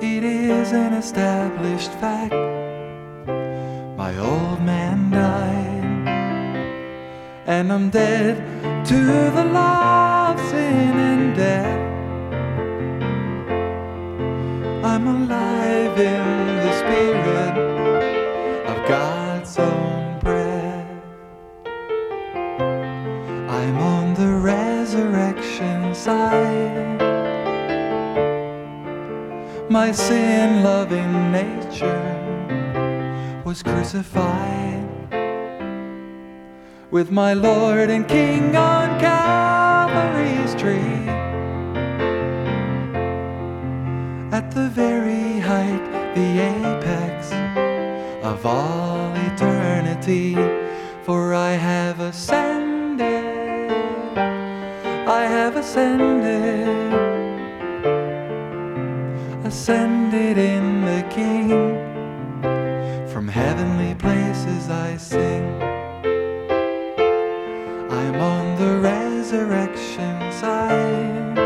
It is an established fact. My old man died, and I'm dead to the law of sin and death. I'm alive in the spirit of God's own breath. I'm on the resurrection side. My sin-loving nature was crucified with my Lord and King on Calvary's tree. At the very height, the apex of all eternity, for I have ascended, I have ascended, ascended in the King. From heavenly places I sing. I'm on the resurrection side,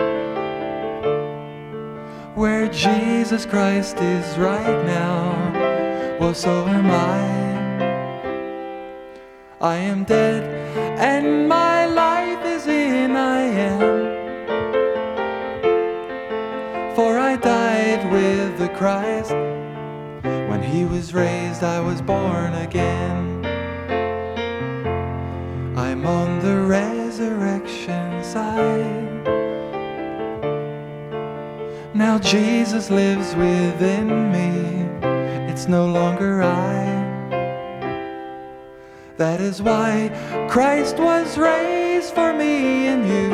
where Jesus Christ is right now. Well, so am I. I am dead and my life is in I am. For I died with the Christ. When he was raised, I was born again. I'm on the resurrection side. Now Jesus lives within me. It's no longer I. That is why Christ was raised for me and you.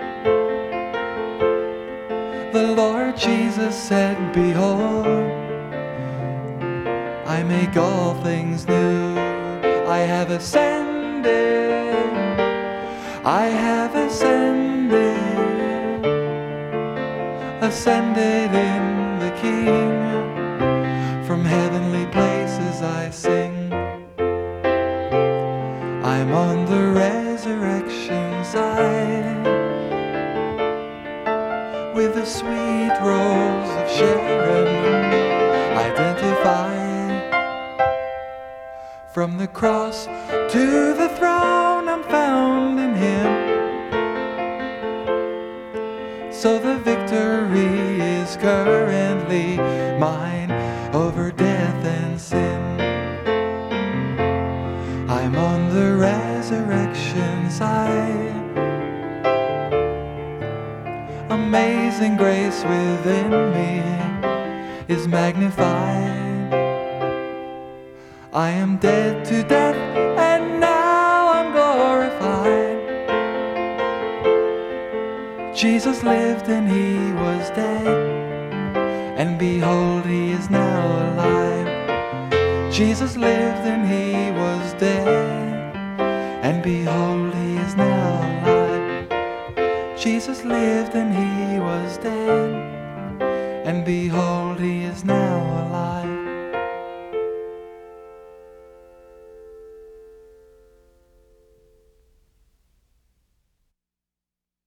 The Lord Jesus said, behold, I make all things new. I have ascended, I have ascended, ascended in the King. From heavenly places I sing. I'm on the resurrection side, with the sweet rose of Sharon identified. From the cross to the throne, I'm found in him. So the victory is currently mine over death and sin. I'm on the resurrection side. Amazing grace within me is magnified. I am dead to death and now I'm glorified. Jesus lived and he was dead, and behold, he is now alive. Jesus lived and he was dead, and behold, he is now alive. Jesus lived and he was dead, and behold, he is now alive.